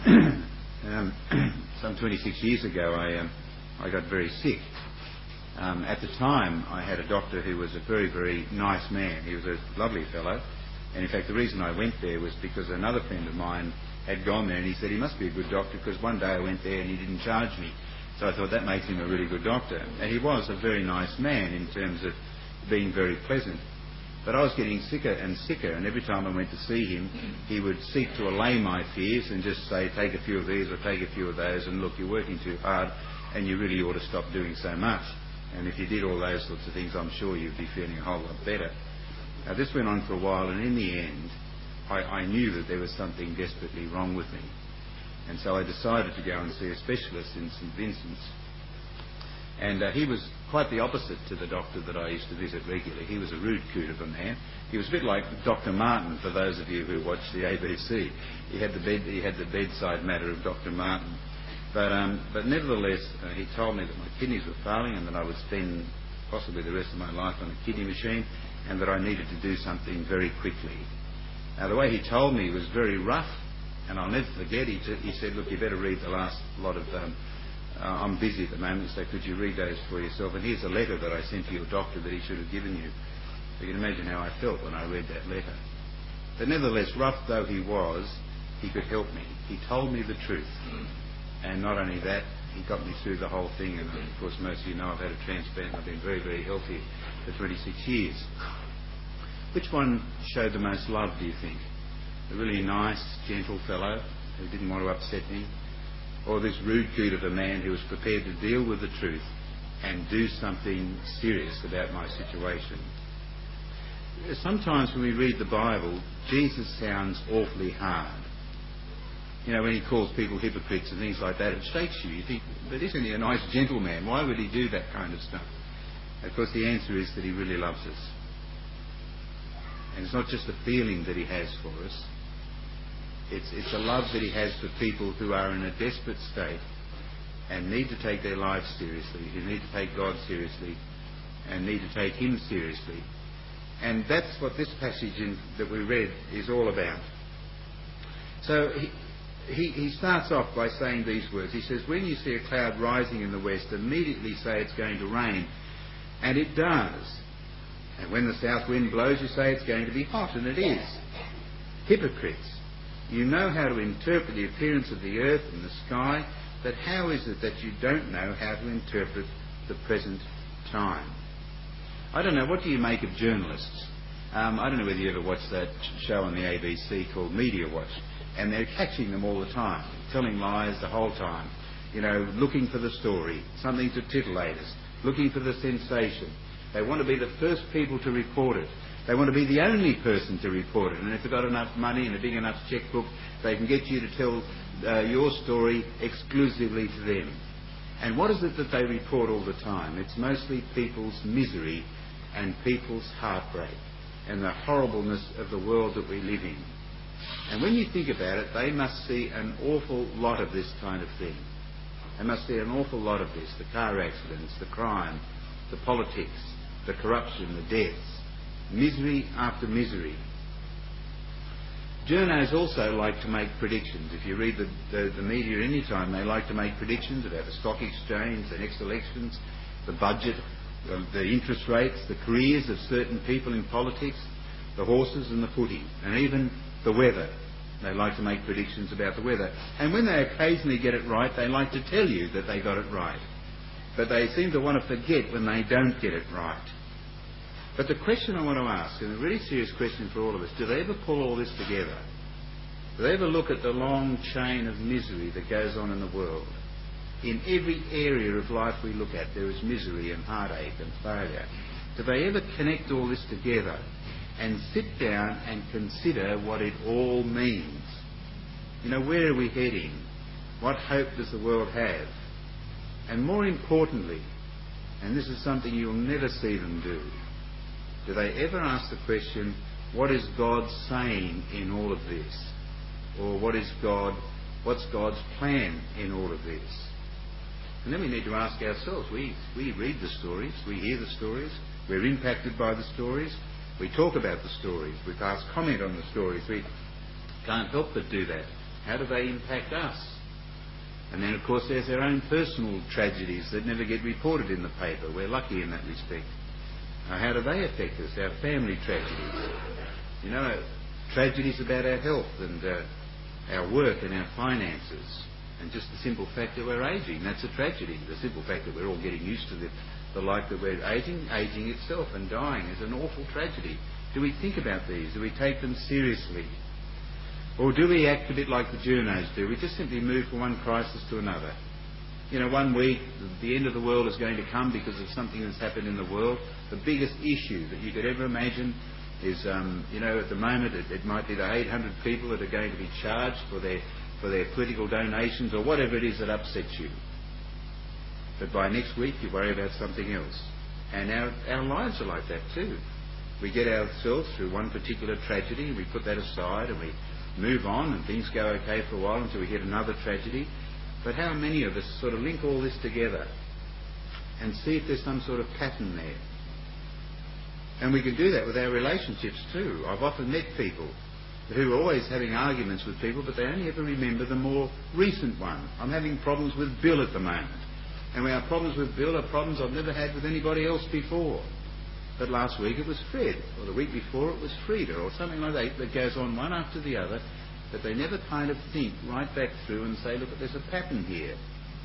Some 26 years ago, I got very sick. At the time, I had a doctor who was a very, very nice man. He was a lovely fellow. And in fact, the reason I went there was because another friend of mine had gone there, and he said he must be a good doctor, because one day I went there and he didn't charge me. So I thought that makes him a really good doctor. And he was a very nice man in terms of being very pleasant. But I was getting sicker and sicker, and every time I went to see him, he would seek to allay my fears and just say, take a few of these or take a few of those, and look, you're working too hard and you really ought to stop doing so much. And if you did all those sorts of things, I'm sure you'd be feeling a whole lot better. Now, this went on for a while, and in the end, I knew that there was something desperately wrong with me. And so I decided to go and see a specialist in St Vincent's. And he was quite the opposite to the doctor that I used to visit regularly. He was a rude coot of a man. He was a bit like Dr. Martin, for those of you who watch the ABC. He had the bedside matter of Dr. Martin. But nevertheless, he told me that my kidneys were failing and that I would spend possibly the rest of my life on a kidney machine, and that I needed to do something very quickly. Now, the way he told me was very rough, and I'll never forget. He said, look, you better read the last lot of... I'm busy at the moment, so could you read those for yourself? And here's a letter that I sent to your doctor that he should have given you. You can imagine how I felt when I read that letter. But nevertheless, rough though he was, he could help me. He told me the truth. And not only that, he got me through the whole thing. And of course, most of you know I've had a transplant. I've been very, very healthy for 26 years. Which one showed the most love, do you think? A really nice, gentle fellow who didn't want to upset me? Or this rude coot of a man who was prepared to deal with the truth and do something serious about my situation? Sometimes when we read the Bible, Jesus sounds awfully hard. You know, when he calls people hypocrites and things like that, it shakes you. You think, but isn't he a nice gentleman? Why would he do that kind of stuff? Of course, the answer is that he really loves us. And it's not just a feeling that he has for us. It's a love that he has for people who are in a desperate state and need to take their lives seriously, who need to take God seriously and need to take him seriously. And that's what this passage that we read is all about. So he starts off by saying these words. He says, when you see a cloud rising in the west, immediately say it's going to rain. And it does. And when the south wind blows, you say it's going to be hot, and it is. Hypocrites. You know how to interpret the appearance of the earth and the sky, but how is it that you don't know how to interpret the present time? I don't know, what do you make of journalists? I don't know whether you ever watched that show on the ABC called Media Watch, and they're catching them all the time, telling lies the whole time, you know, looking for the story, something to titillate us, looking for the sensation. They want to be the first people to report it. They want to be the only person to report it. And if they've got enough money and a big enough checkbook, they can get you to tell your story exclusively to them. And what is it that they report all the time? It's mostly people's misery and people's heartbreak and the horribleness of the world that we live in. And when you think about it, they must see an awful lot of this kind of thing. They must see an awful lot of this, the car accidents, the crime, the politics, the corruption, the deaths. Misery after misery. Journos also like to make predictions. If you read the media any time, they like to make predictions about the stock exchange, the next elections, the budget, the interest rates, the careers of certain people in politics, the horses and the footy, and even the weather. They like to make predictions about the weather. And when they occasionally get it right, they like to tell you that they got it right. But they seem to want to forget when they don't get it right. But the question I want to ask, and a really serious question for all of us, do they ever pull all this together? Do they ever look at the long chain of misery that goes on in the world? In every area of life we look at, there is misery and heartache and failure. Do they ever connect all this together and sit down and consider what it all means? You know, where are we heading? What hope does the world have? And more importantly, and this is something you'll never see them do they ever ask the question, what is God saying in all of this? Or what's God's plan in all of this? And then we need to ask ourselves, we read the stories, we hear the stories, we're impacted by the stories, we talk about the stories, we pass comment on the stories, we can't help but do that. How do they impact us? And then, of course, there's our own personal tragedies that never get reported in the paper. We're lucky in that respect. How do they affect us? Our family tragedies. You know, tragedies about our health and our work and our finances. And just the simple fact that we're ageing, that's a tragedy. The simple fact that we're all getting used to the life that we're aging itself and dying is an awful tragedy. Do we think about these? Do we take them seriously? Or do we act a bit like the journos do? We just simply move from one crisis to another. You know, one week the end of the world is going to come because of something that's happened in the world. The biggest issue that you could ever imagine is, you know, at the moment it might be the 800 people that are going to be charged for their political donations or whatever it is that upsets you. But by next week you worry about something else. And our lives are like that too. We get ourselves through one particular tragedy and we put that aside and we move on and things go okay for a while until we hit another tragedy. But how many of us sort of link all this together and see if there's some sort of pattern there? And we can do that with our relationships too. I've often met people who are always having arguments with people, but they only ever remember the more recent one. I'm having problems with Bill at the moment. And our problems with Bill are problems I've never had with anybody else before. But last week it was Fred, or the week before it was Frida, or something like that, that goes on one after the other, but they never kind of think right back through and say, look, there's a pattern here.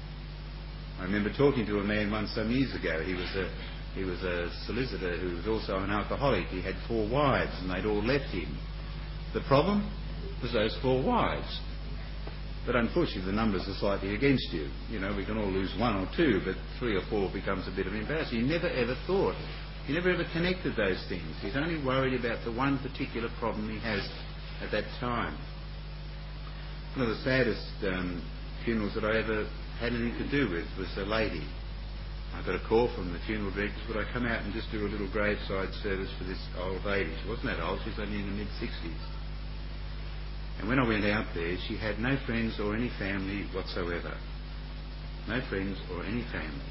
I remember talking to a man once some years ago. He was a solicitor who was also an alcoholic. He had 4 wives and they'd all left him. The problem was those 4 wives. But unfortunately the numbers are slightly against you. You know, we can all lose 1 or 2, but 3 or 4 becomes a bit of embarrassment. He never ever thought. He never ever connected those things. He's only worried about the one particular problem he has at that time. One of the saddest funerals that I ever had anything to do with was a lady. I got a call from the funeral directors, would I come out and just do a little graveside service for this old lady? She wasn't that old, she was only in the mid-60s. And when I went out there, she had no friends or any family whatsoever. No friends or any family.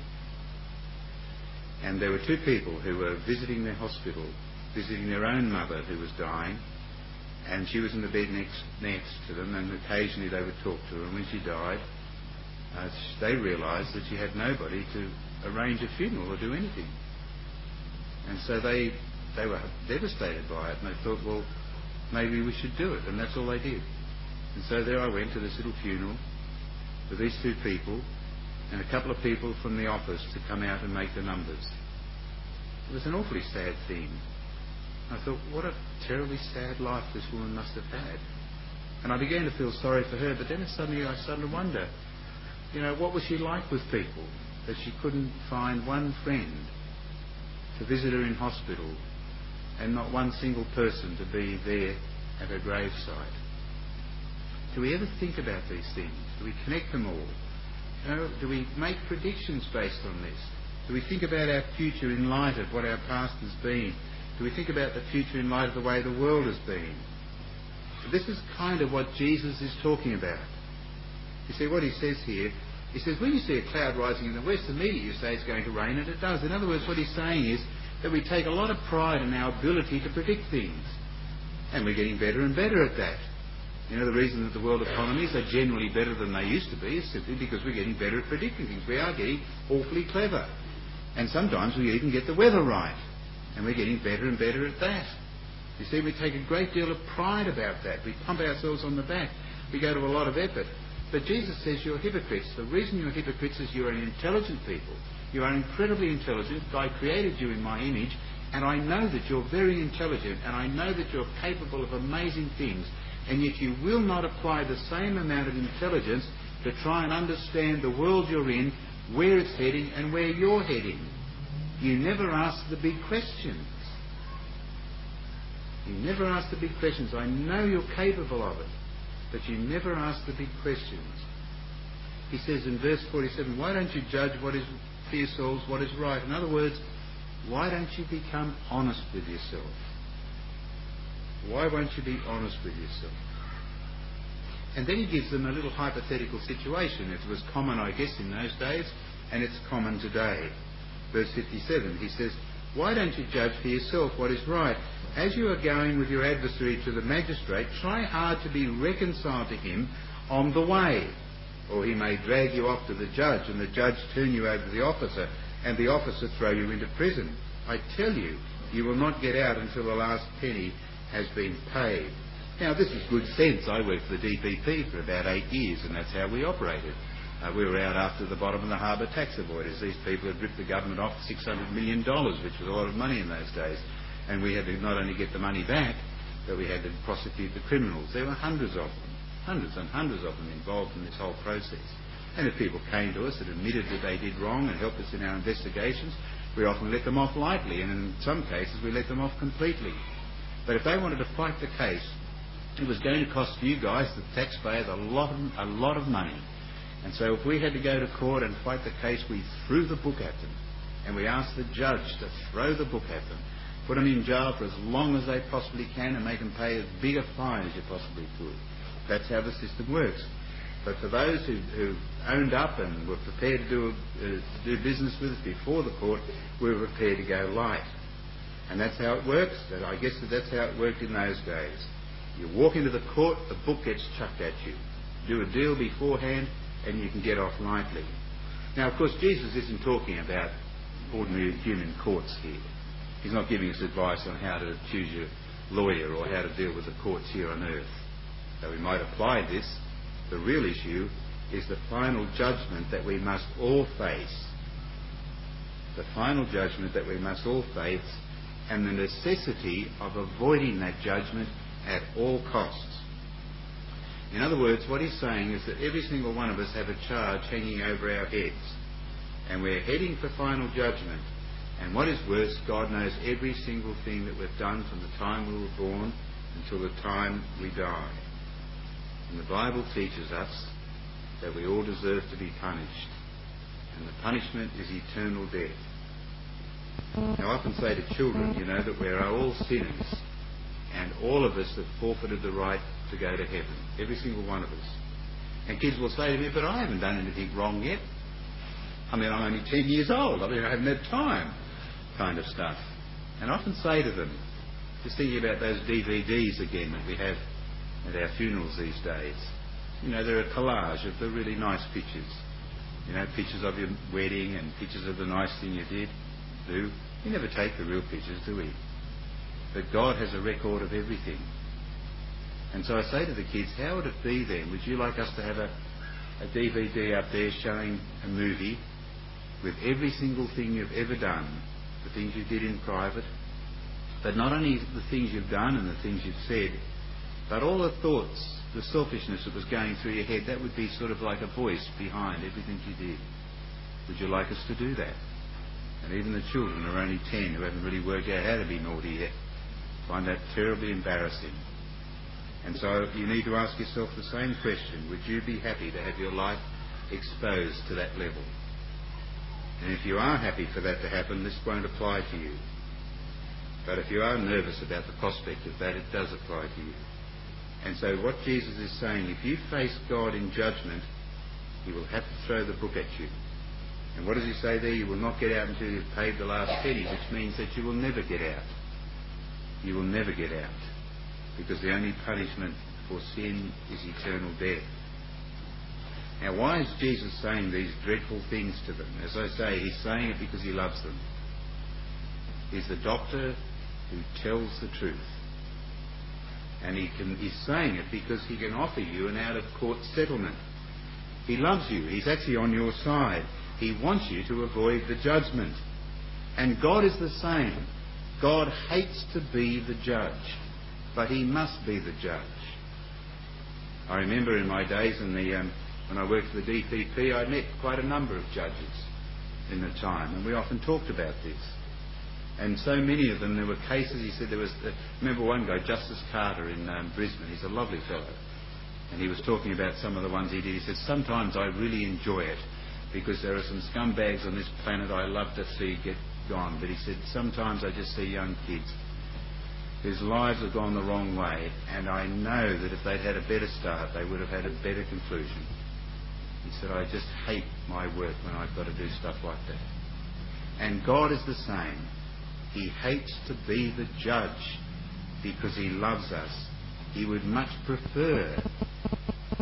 And there were 2 people who were visiting their hospital, visiting their own mother who was dying, and she was in the bed next to them, and occasionally they would talk to her. And when she died, they realised that she had nobody to arrange a funeral or do anything. And so they were devastated by it, and they thought, well, maybe we should do it. And that's all they did. And so there I went to this little funeral with these 2 people and a couple of people from the office to come out and make the numbers. It was an awfully sad thing. I thought, what a terribly sad life this woman must have had. And I began to feel sorry for her, but then I started to wonder, you know, what was she like with people, that she couldn't find one friend to visit her in hospital and not one single person to be there at her graveside? Do we ever think about these things? Do we connect them all? You know, do we make predictions based on this? Do we think about our future in light of what our past has been? Do we think about the future in light of the way the world has been? This is kind of what Jesus is talking about. You see, what he says here, he says, when you see a cloud rising in the west, immediately you say it's going to rain, and it does. In other words, what he's saying is that we take a lot of pride in our ability to predict things. And we're getting better and better at that. You know, the reason that the world economies are generally better than they used to be is simply because we're getting better at predicting things. We are getting awfully clever. And sometimes we even get the weather right. And we're getting better and better at that. You see, we take a great deal of pride about that. We pump ourselves on the back. We go to a lot of effort. But Jesus says you're hypocrites. The reason you're hypocrites is you're an intelligent people. You are incredibly intelligent. God created you in my image, and I know that you're very intelligent, and I know that you're capable of amazing things, and yet you will not apply the same amount of intelligence to try and understand the world you're in, where it's heading, and where you're heading. You never ask the big questions. You never ask the big questions. I know you're capable of it, but you never ask the big questions. He says in verse 47, why don't you judge what is for yourselves what is right? In other words, why don't you become honest with yourself? Why won't you be honest with yourself? And then he gives them a little hypothetical situation. It was common, I guess, in those days, and it's common today. Verse 57, he says, why don't you judge for yourself what is right? As you are going with your adversary to the magistrate, try hard to be reconciled to him on the way. Or he may drag you off to the judge and the judge turn you over to the officer and the officer throw you into prison. I tell you, you will not get out until the last penny has been paid. Now, this is good sense. I worked for the DPP for about 8 years, and that's how we operated. We were out after the bottom of the harbour tax avoiders. These people had ripped the government off $600 million, which was a lot of money in those days. And we had to not only get the money back, but we had to prosecute the criminals. There were hundreds of them, hundreds and hundreds of them involved in this whole process. And if people came to us and admitted that they did wrong and helped us in our investigations, we often let them off lightly, and in some cases we let them off completely. But if they wanted to fight the case, it was going to cost you guys, the taxpayers, a lot of money. And so if we had to go to court and fight the case, we threw the book at them. And we asked the judge to throw the book at them, put them in jail for as long as they possibly can and make them pay as big a fine as you possibly could. That's how the system works. But for those who owned up and were prepared to do business with us before the court, we were prepared to go light. And that's how it works. I guess that's how it worked in those days. You walk into the court, the book gets chucked at you. Do a deal beforehand, and you can get off lightly. Now, of course, Jesus isn't talking about ordinary human courts here. He's not giving us advice on how to choose your lawyer or how to deal with the courts here on earth. Though we might apply this, the real issue is the final judgment that we must all face. The final judgment that we must all face, and the necessity of avoiding that judgment at all costs. In other words, what he's saying is that every single one of us have a charge hanging over our heads, and we're heading for final judgment. And what is worse, God knows every single thing that we've done from the time we were born until the time we die. And the Bible teaches us that we all deserve to be punished, and the punishment is eternal death. Now, I often say to children, that we are all sinners, and all of us have forfeited the right to go to heaven, every single one of us. And kids will say to me, but I haven't done anything wrong yet. I'm only 10 years old. I haven't had time, kind of stuff. And I often say to them, just thinking about those DVDs again that we have at our funerals these days. They're a collage of the really nice pictures. Pictures of your wedding and pictures of the nice thing you did. We never take the real pictures, do we? But God has a record of everything. And so I say to the kids, how would it be then? Would you like us to have a DVD up there showing a movie with every single thing you've ever done, the things you did in private, but not only the things you've done and the things you've said, but all the thoughts, the selfishness that was going through your head, that would be sort of like a voice behind everything you did. Would you like us to do that? And even the children who are only 10, who haven't really worked out how to be naughty yet, find that terribly embarrassing. And so you need to ask yourself the same question. Would you be happy to have your life exposed to that level? And if you are happy for that to happen, this won't apply to you. But if you are nervous about the prospect of that, it does apply to you. And so what Jesus is saying, if you face God in judgment, he will have to throw the book at you. And what does he say there? You will not get out until you've paid the last penny, which means that you will never get out. You will never get out. Because the only punishment for sin is eternal death. Now, why is Jesus saying these dreadful things to them? As I say, he's saying it because he loves them. He's the doctor who tells the truth. And he's saying it because he can offer you an out-of-court settlement. He loves you. He's actually on your side. He wants you to avoid the judgment. And God is the same. God hates to be the judge, but he must be the judge. I remember in my days when I worked for the DPP, I met quite a number of judges in the time, and we often talked about this. And so many of them, there were cases, he said remember one guy, Justice Carter in Brisbane, he's a lovely fellow, and he was talking about some of the ones he did. He said, sometimes I really enjoy it, because there are some scumbags on this planet I love to see get gone. But he said, sometimes I just see young kids whose lives have gone the wrong way, and I know that if they'd had a better start, they would have had a better conclusion. He said, I just hate my work when I've got to do stuff like that. And God is the same. He hates to be the judge because he loves us. He would much prefer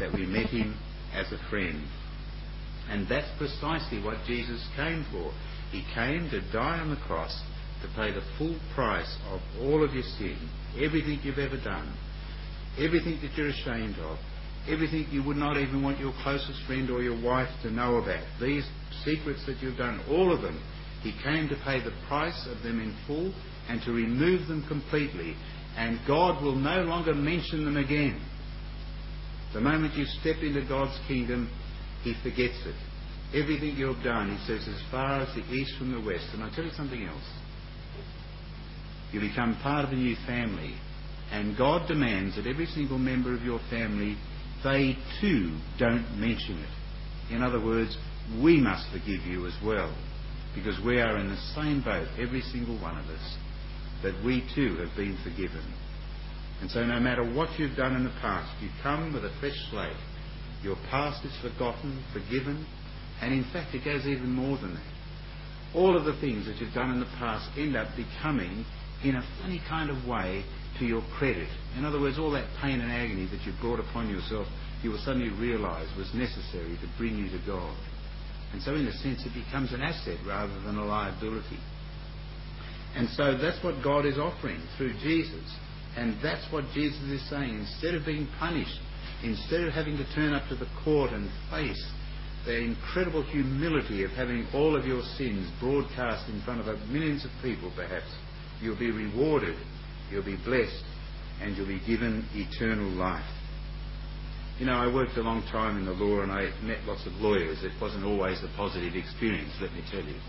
that we met him as a friend. And that's precisely what Jesus came for. He came to die on the cross to pay the full price of all of your sin, everything you've ever done, everything that you're ashamed of, everything you would not even want your closest friend or your wife to know about, these secrets that you've done, all of them. He came to pay the price of them in full and to remove them completely. And God will no longer mention them again. The moment you step into God's kingdom, he forgets it. Everything you've done, he says, as far as the east from the west. And I'll tell you something else. You become part of a new family. And God demands that every single member of your family, they too don't mention it. In other words, we must forgive you as well. Because we are in the same boat, every single one of us, that we too have been forgiven. And so no matter what you've done in the past, you come with a fresh slate. Your past is forgotten, forgiven, and in fact it goes even more than that. All of the things that you've done in the past end up becoming, in a funny kind of way, to your credit. In other words, all that pain and agony that you brought upon yourself, you will suddenly realise was necessary to bring you to God. And so in a sense it becomes an asset rather than a liability. And so that's what God is offering through Jesus. And that's what Jesus is saying. Instead of being punished, instead of having to turn up to the court and face the incredible humility of having all of your sins broadcast in front of millions of people perhaps, you'll be rewarded, you'll be blessed, and you'll be given eternal life. You know, I worked a long time in the law and I met lots of lawyers. It wasn't always a positive experience, let me tell you.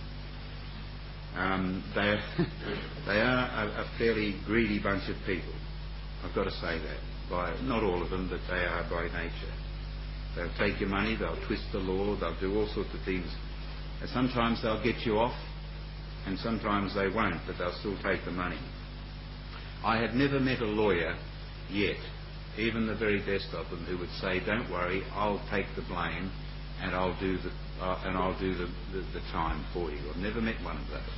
They are a fairly greedy bunch of people. I've got to say that. Not all of them, but they are by nature. They'll take your money, they'll twist the law, they'll do all sorts of things. And sometimes they'll get you off, and sometimes they won't, but they'll still take the money. I have never met a lawyer yet, even the very best of them, who would say, "Don't worry, I'll take the blame and I'll do the time for you." I've never met one of those.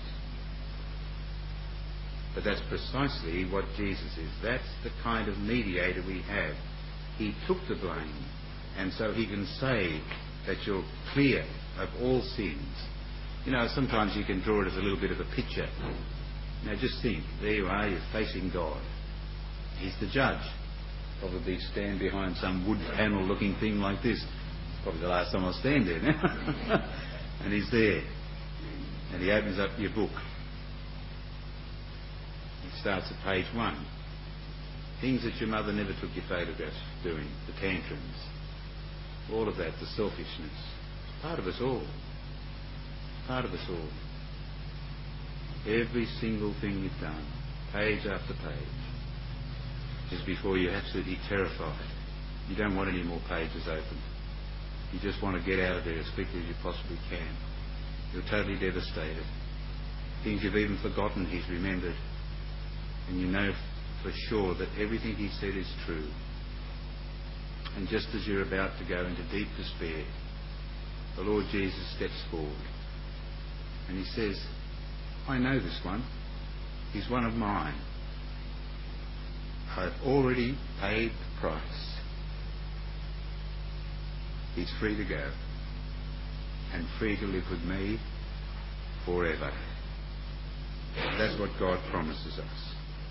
But that's precisely what Jesus is. That's the kind of mediator we have. He took the blame, and so he can say that you're clear of all sins. You know, sometimes you can draw it as a little bit of a picture. Now just think, there you are, you're facing God. He's the judge. Probably stand behind some wood panel looking thing like this. Probably the last time I'll stand there now. And he's there. And he opens up your book. He starts at page 1. Things that your mother never took your photographs doing. The tantrums. All of that, the selfishness. Part of us all. Part of us all. Every single thing you've done, page after page, just before you're absolutely terrified. You don't want any more pages open. You just want to get out of there as quickly as you possibly can. You're totally devastated. Things you've even forgotten, he's remembered. And you know for sure that everything he said is true. And just as you're about to go into deep despair, the Lord Jesus steps forward. And he says, "I know this one. He's one of mine. I've already paid the price. He's free to go and free to live with me forever." That's what God promises us.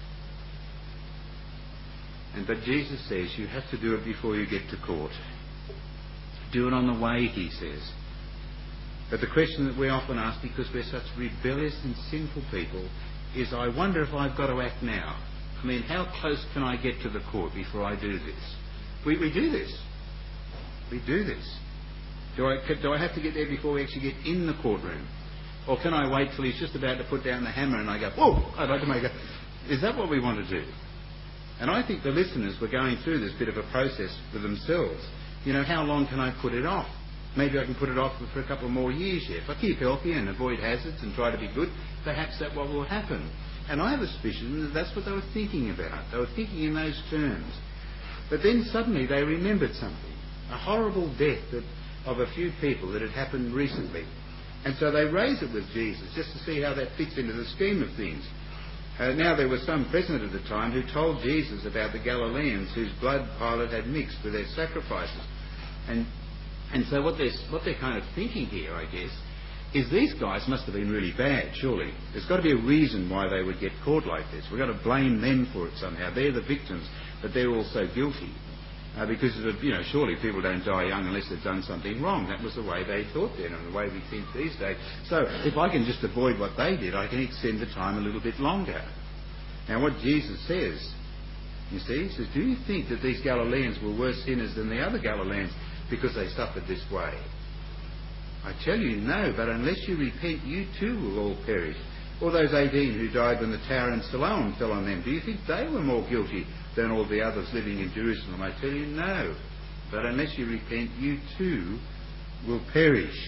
But Jesus says you have to do it before you get to court. Do it on the way, he says. But the question that we often ask, because we're such rebellious and sinful people, is, I wonder if I've got to act now. I mean, how close can I get to the court before I do this? We do this. We do this. Do I have to get there before we actually get in the courtroom? Or can I wait till he's just about to put down the hammer and I go, "Oh, I'd like to make a..." Is that what we want to do? And I think the listeners were going through this bit of a process for themselves. You know, how long can I put it off? Maybe I can put it off for a couple more years yet. If I keep healthy and avoid hazards and try to be good, perhaps that's what will happen. And I have a suspicion that that's what they were thinking about. They were thinking in those terms. But then suddenly they remembered something. A horrible death of a few people that had happened recently. And so they raised it with Jesus just to see how that fits into the scheme of things. Now there was some present at the time who told Jesus about the Galileans whose blood Pilate had mixed with their sacrifices. And so what they're kind of thinking here, I guess, is these guys must have been really bad, surely. There's got to be a reason why they would get caught like this. We've got to blame them for it somehow. They're the victims, but they're also guilty. Because, surely people don't die young unless they've done something wrong. That was the way they thought then and the way we think these days. So if I can just avoid what they did, I can extend the time a little bit longer. Now what Jesus says, you see, he says, do you think that these Galileans were worse sinners than the other Galileans because they suffered this way? I tell you, no, but unless you repent, you too will all perish. Or those 18 who died when the tower in Siloam fell on them, do you think they were more guilty than all the others living in Jerusalem? I tell you, no, but unless you repent, you too will perish.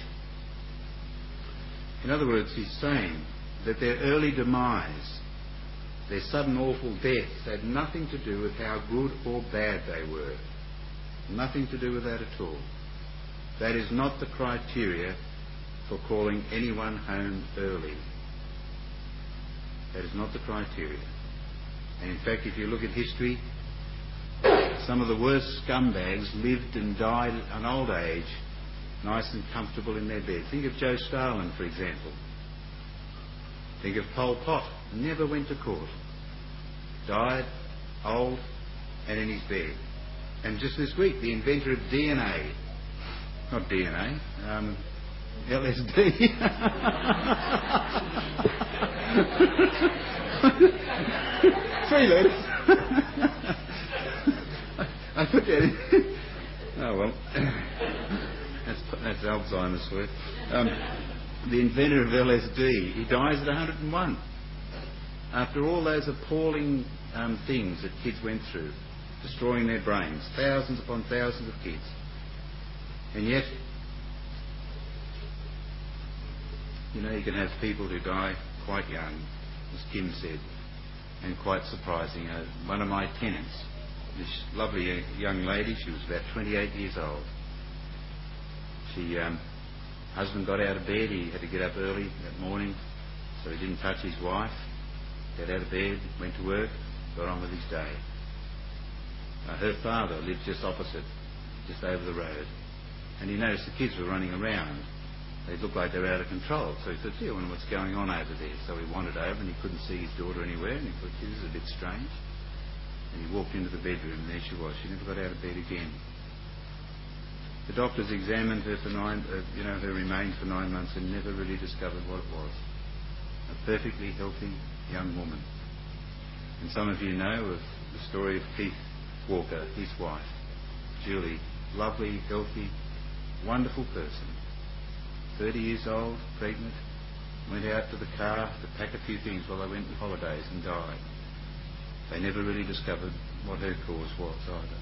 In other words, he's saying that their early demise, their sudden awful deaths, had nothing to do with how good or bad they were. Nothing to do with that at all. That is not the criteria for calling anyone home early. That is not the criteria. And in fact, if you look at history, some of the worst scumbags lived and died at an old age, nice and comfortable in their bed. Think of Joe Stalin, for example. Think of Pol Pot. Never went to court. Died, old, and in his bed. And just this week, the inventor of DNA, not DNA, LSD. Three letters. I put that in. Oh well, that's Alzheimer's for you. The inventor of LSD, he dies at 101. After all those appalling things that kids went through, destroying their brains, thousands upon thousands of kids. And yet, you can have people who die quite young, as Kim said, and quite surprising. One of my tenants, this lovely young lady, she was about 28 years old. Husband got out of bed, he had to get up early that morning, so he didn't touch his wife. Got out of bed, went to work, got on with his day. Her father lived just opposite, just over the road, and he noticed the kids were running around. They looked like they were out of control, so he thought, gee, I wonder what's going on over there. So he wandered over and he couldn't see his daughter anywhere, and he thought, gee, this is a bit strange. And he walked into the bedroom, and there she was. She never got out of bed again. The doctors examined her for her remains for 9 months and never really discovered what it was. A perfectly healthy young woman. And some of you know of the story of Keith Walker, his wife, Julie. Lovely, healthy, wonderful person. 30 years old, pregnant, went out to the car to pack a few things while they went on holidays and died. They never really discovered what her cause was either.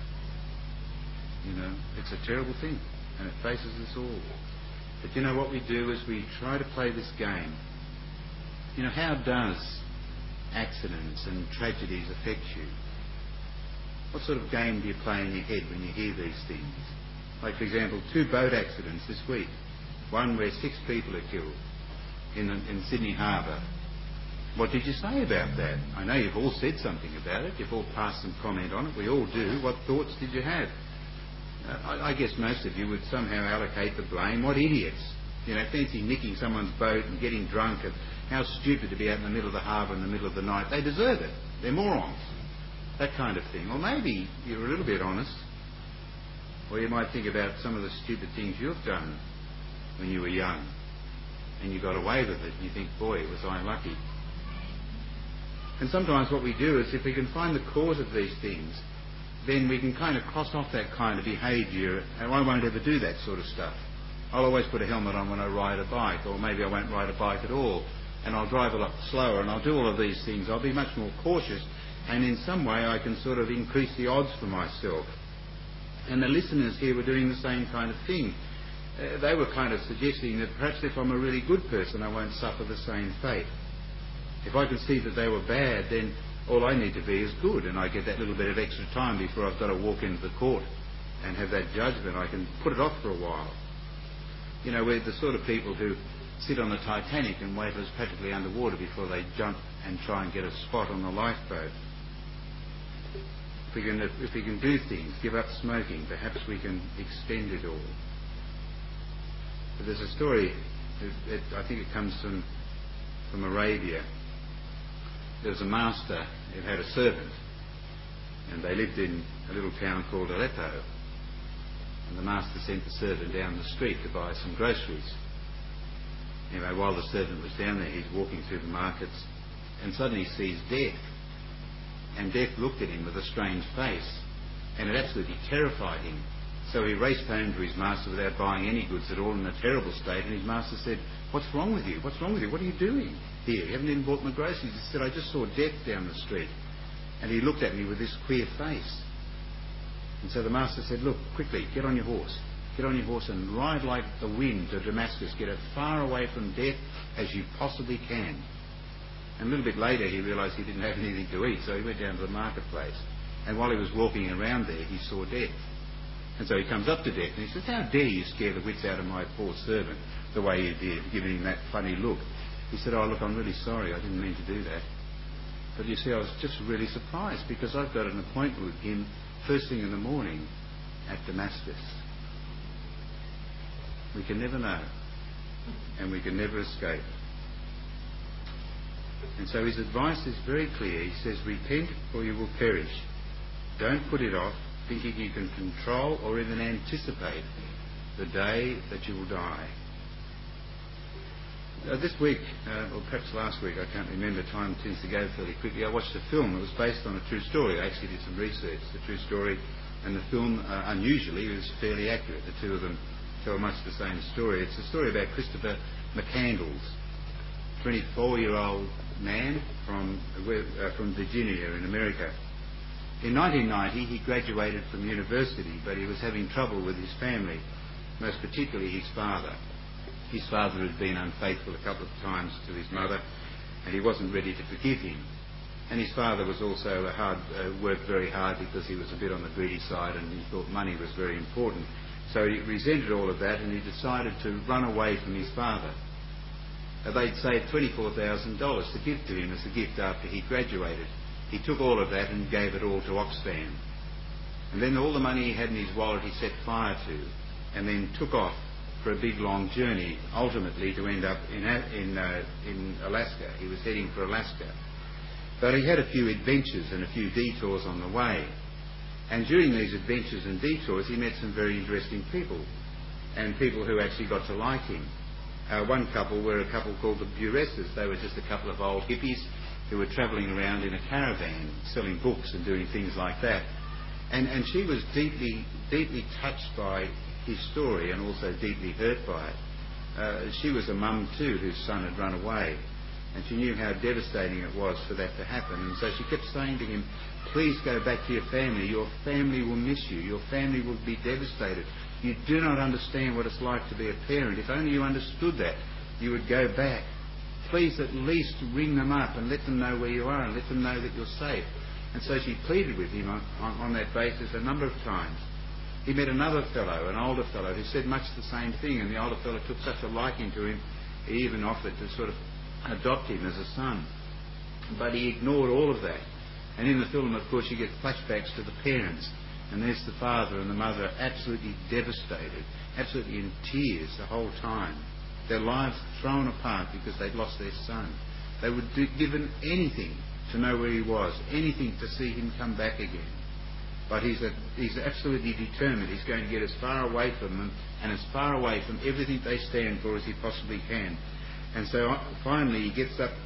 It's a terrible thing, and it faces us all. But what we do is we try to play this game. How does accidents and tragedies affect you? What sort of game do you play in your head when you hear these things? Like, for example, 2 boat accidents this week. One where 6 people are killed in Sydney Harbour. What did you say about that? I know you've all said something about it. You've all passed some comment on it. We all do. What thoughts did you have? I guess most of you would somehow allocate the blame. What idiots. Fancy nicking someone's boat and getting drunk, and how stupid to be out in the middle of the harbour in the middle of the night. They deserve it. They're morons. That kind of thing. Or maybe you're a little bit honest. Or you might think about some of the stupid things you've done when you were young and you got away with it, and you think, boy, was I lucky. And sometimes what we do is, if we can find the cause of these things, then we can kind of cross off that kind of behaviour, and I won't ever do that sort of stuff. I'll always put a helmet on when I ride a bike, or maybe I won't ride a bike at all, and I'll drive a lot slower, and I'll do all of these things. I'll be much more cautious, and in some way I can sort of increase the odds for myself. And the listeners here were doing the same kind of thing. They were kind of suggesting that perhaps if I'm a really good person, I won't suffer the same fate. If I can see that they were bad, then all I need to be is good, and I get that little bit of extra time before I've got to walk into the court and have that judgment. I can put it off for a while. We're the sort of people who sit on the Titanic and wait till it's practically underwater before they jump and try and get a spot on the lifeboat. if we can do things, give up smoking, perhaps we can extend it all. But there's a story, I think it comes from Arabia. There was a master who had a servant, and they lived in a little town called Aleppo. And the master sent the servant down the street to buy some groceries. Anyway, while the servant was down there, he's walking through the markets, and suddenly he sees Death. And Death looked at him with a strange face, and it absolutely terrified him. So he raced home to his master without buying any goods at all, in a terrible state, and his master said, "What's wrong with you? What's wrong with you? What are you doing here? You haven't even bought my groceries." He said, "I just saw Death down the street." And he looked at me with this queer face. And so the master said, "Look, quickly, get on your horse. Get on your horse and ride like the wind to Damascus. Get as far away from Death as you possibly can." And a little bit later he realised he didn't have anything to eat, so he went down to the marketplace. And while he was walking around there, he saw Death. And so he comes up to Death and he says, "How dare you scare the wits out of my poor servant the way you did," giving him that funny look. He said, "Oh, look, I'm really sorry. I didn't mean to do that. But you see, I was just really surprised because I've got an appointment with him first thing in the morning at Damascus." We can never know, and we can never escape. And so his advice is very clear. He says, "Repent or you will perish. Don't put it off, thinking you can control or even anticipate the day that you will die." This week, or perhaps last week, I can't remember, time tends to go fairly quickly, I watched a film that was based on a true story. I actually did some research. The true story and the film, unusually, was fairly accurate. The two of them tell much the same story. It's a story about Christopher McCandless, 24-year-old man from Virginia in America. In 1990 he graduated from university, but he was having trouble with his family, most particularly his father. His father had been unfaithful a couple of times to his mother, and he wasn't ready to forgive him. And his father was also worked very hard because he was a bit on the greedy side and he thought money was very important. So he resented all of that and he decided to run away from his father. They'd saved $24,000 to give to him as a gift after he graduated. He took all of that and gave it all to Oxfam. And then all the money he had in his wallet he set fire to, and then took off for a big long journey, ultimately to end up in Alaska. He was heading for Alaska. But he had a few adventures and a few detours on the way. And during these adventures and detours he met some very interesting people, and people who actually got to like him. One couple were a couple called the Buresses. They were just a couple of old hippies who were travelling around in a caravan selling books and doing things like that. And she was deeply touched by his story and also deeply hurt by it. She was a mum too whose son had run away, and she knew how devastating it was for that to happen. And so she kept saying to him, "Please go back to your family. Your family will miss you. Your family will be devastated. You do not understand what it's like to be a parent. If only you understood that, you would go back. Please at least ring them up and let them know where you are and let them know that you're safe." And so she pleaded with him on that basis a number of times. He met another fellow, an older fellow, who said much the same thing, and the older fellow took such a liking to him, he even offered to sort of adopt him as a son. But he ignored all of that. And in the film, of course, you get flashbacks to the parents, and there's the father and the mother absolutely devastated, absolutely in tears the whole time. Their lives thrown apart because they'd lost their son. They would do given anything to know where he was, anything to see him come back again. But he's absolutely determined. He's going to get as far away from them and as far away from everything they stand for as he possibly can. And so finally he gets up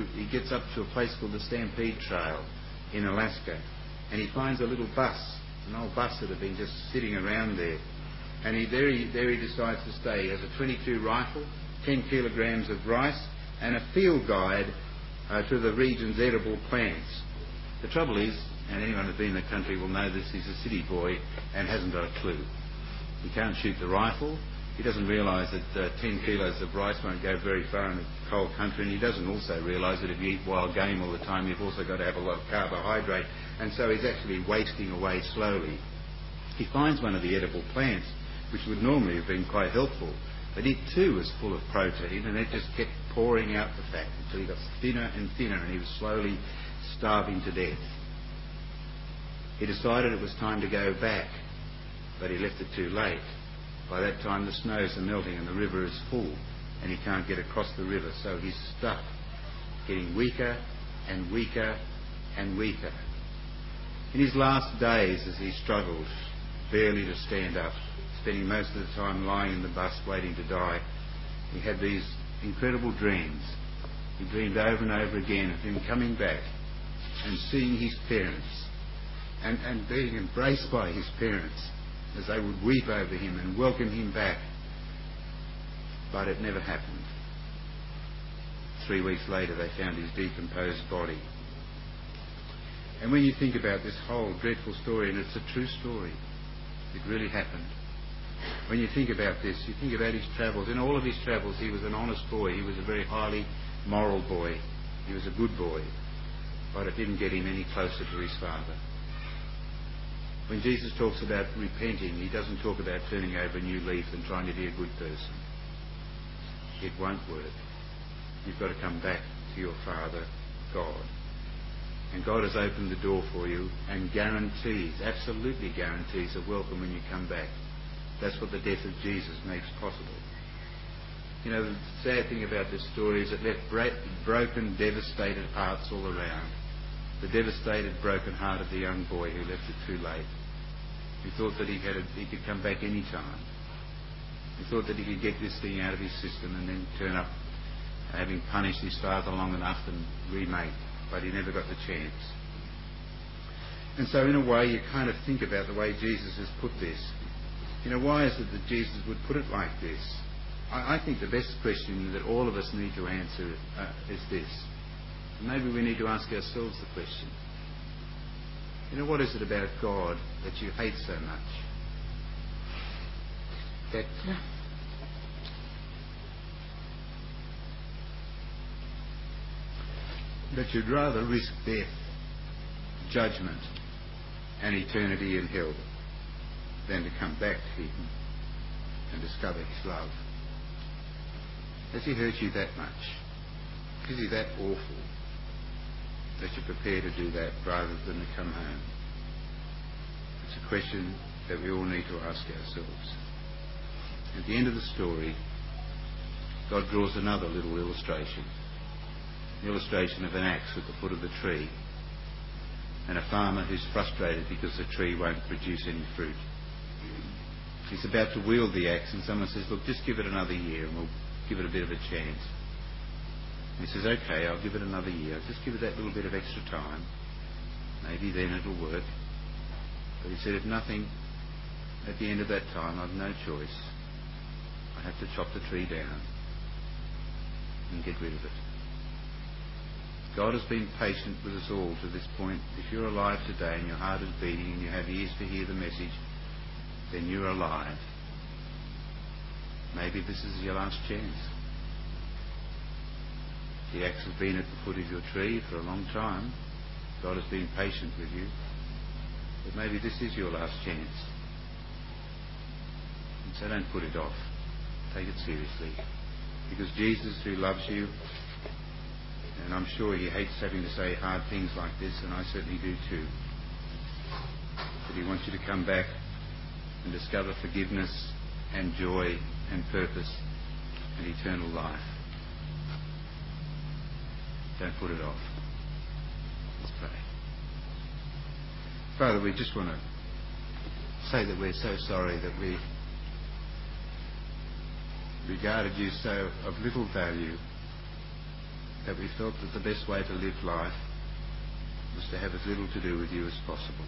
to a place called the Stampede Trail in Alaska, and he finds a little bus, an old bus that had been just sitting around there. And there he decides to stay. He has a .22 rifle, 10 kilograms of rice, and a field guide to the region's edible plants. The trouble is, and anyone who's been in the country will know this, he's a city boy and hasn't got a clue. He can't shoot the rifle. He doesn't realise that 10 kilos of rice won't go very far in a cold country, and he doesn't also realise that if you eat wild game all the time, you've also got to have a lot of carbohydrate, and so he's actually wasting away slowly. He finds one of the edible plants, which would normally have been quite helpful, but it too was full of protein, and it just kept pouring out the fat until he got thinner and thinner, and he was slowly starving to death. He decided it was time to go back, but he left it too late. By that time the snows are melting and the river is full and he can't get across the river, so he's stuck, getting weaker and weaker and weaker. In his last days, as he struggled barely to stand up, spending most of the time lying in the bus waiting to die, he had these incredible dreams. He dreamed over and over again of him coming back and seeing his parents and being embraced by his parents as they would weep over him and welcome him back. But it never happened. 3 weeks later they found his decomposed body. And when you think about this whole dreadful story, and it's a true story, it really happened. When you think about this, you think about his travels. In all of his travels he was an honest boy. He was a very highly moral boy. He was a good boy. But it didn't get him any closer to his father. When Jesus talks about repenting, he doesn't talk about turning over a new leaf and trying to be a good person. It won't work. You've got to come back to your Father, God. And God has opened the door for you and guarantees, absolutely guarantees, a welcome when you come back. That's what the death of Jesus makes possible. You know, the sad thing about this story is it left broken, devastated hearts all around. The devastated, broken heart of the young boy who left it too late. He thought that he could come back any time. He thought that he could get this thing out of his system and then turn up, having punished his father long enough, and remake. But he never got the chance. And so in a way you kind of think about the way Jesus has put this. You know, why is it that Jesus would put it like this? I think the best question that all of us need to answer is this. Maybe we need to ask ourselves the question. You know, what is it about God that you hate so much? That you'd rather risk death, judgment, and eternity in hell than to come back to Him and discover His love. Has He hurt you that much? Is He that awful that you're prepared to do that rather than to come home? It's a question that we all need to ask ourselves. At the end of the story, God draws another little illustration. An illustration of an axe at the foot of the tree and a farmer who's frustrated because the tree won't produce any fruit. He's about to wield the axe and someone says, look, just give it another year and we'll give it a bit of a chance. He says, okay, I'll give it another year. Just give it that little bit of extra time. Maybe then it'll work. But he said, if nothing, at the end of that time, I've no choice. I have to chop the tree down and get rid of it. God has been patient with us all to this point. If you're alive today and your heart is beating and you have ears to hear the message, then you're alive. Maybe this is your last chance. The axe has been at the foot of your tree for a long time. God has been patient with you. But maybe this is your last chance. And so don't put it off. Take it seriously. Because Jesus, who loves you, and I'm sure He hates having to say hard things like this, and I certainly do too, but He wants you to come back and discover forgiveness and joy and purpose and eternal life. Don't put it off. Let's pray. Father, we just want to say that we're so sorry that we regarded you so of little value, that we felt that the best way to live life was to have as little to do with you as possible.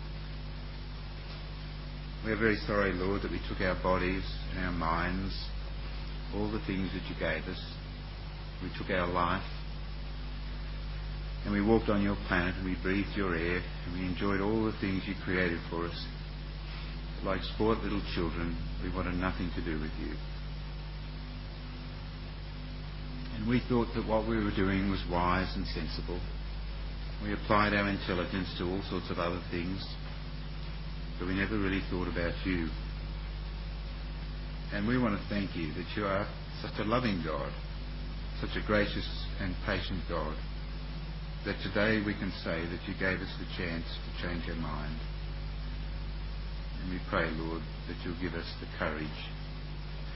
We are very sorry, Lord, that we took our bodies and our minds, all the things that you gave us. We took our life and we walked on your planet and we breathed your air and we enjoyed all the things you created for us. Like spoilt little children, we wanted nothing to do with you. And we thought that what we were doing was wise and sensible. We applied our intelligence to all sorts of other things, but we never really thought about you. And we want to thank you that you are such a loving God, such a gracious and patient God, that today we can say that you gave us the chance to change our mind. And we pray, Lord, that you'll give us the courage